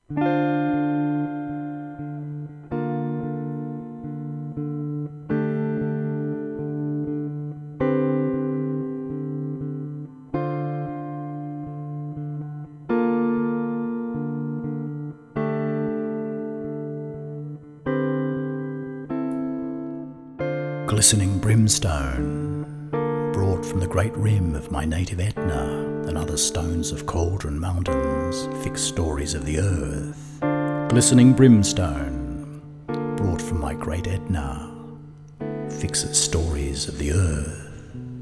Glistening brimstone, brought from the great rim of my native Etna and other stones of cauldron mountains, fix stories of the earth. Glistening brimstone, brought from my great Etna, fixes stories of the earth.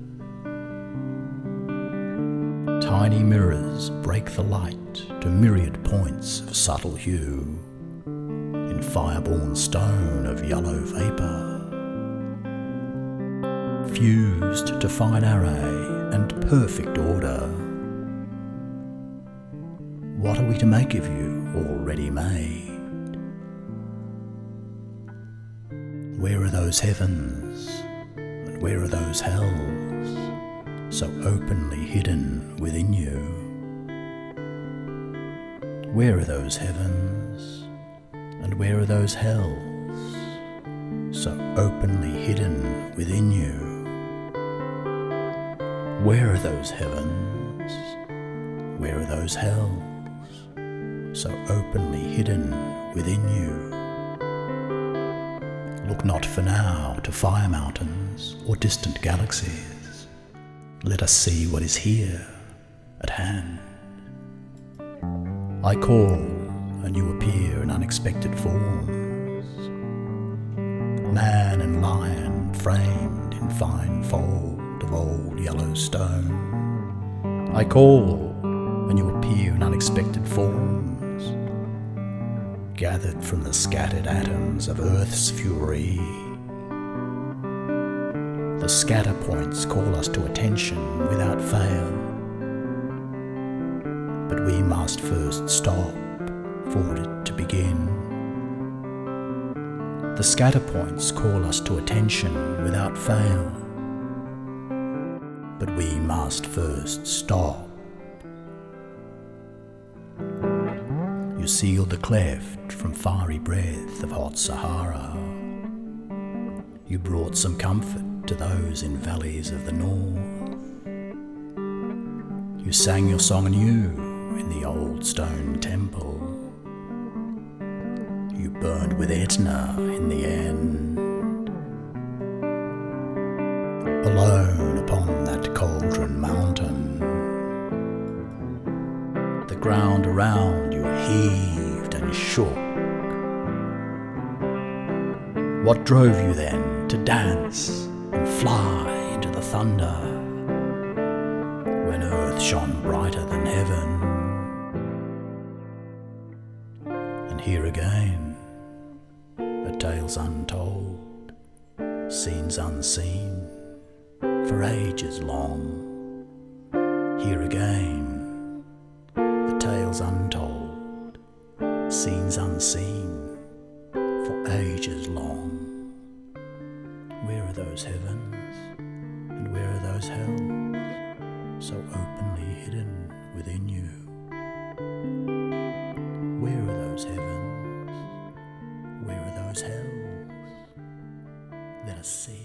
Tiny mirrors break the light to myriad points of subtle hue, in fire-born stone of yellow vapour, fused to fine array and perfect order. What are we to make of you, already made? Where are those heavens, and where are those hells, so openly hidden within you? Where are those heavens, and where are those hells, so openly hidden within you? Where are those heavens? Where are those hells, so openly hidden within you? Look not for now to fire mountains or distant galaxies. Let us see what is here, at hand. I call, and you appear in unexpected forms. Man and lion framed in fine fold of old yellow stone. I call, and you appear in unexpected forms, gathered from the scattered atoms of earth's fury. The scatter points call us to attention without fail, but we must first stop for it to begin. The scatter points call us to attention without fail, but we must first stop. You seal the cleft from fiery breath of hot Sahara. You brought some comfort to those in valleys of the north. You sang your song anew in the old stone temple. You burned with Etna in the end. Alone upon that cauldron mountain, the ground around you heaved and shook. What drove you then to dance and fly into the thunder, when earth shone brighter than heaven? And here again, the tales untold, scenes unseen, for ages long. Here again, the tales untold, scenes unseen, for ages long. Where are those heavens, and where are those hells, so openly hidden within you? Where are those heavens, where are those hells? Let us see.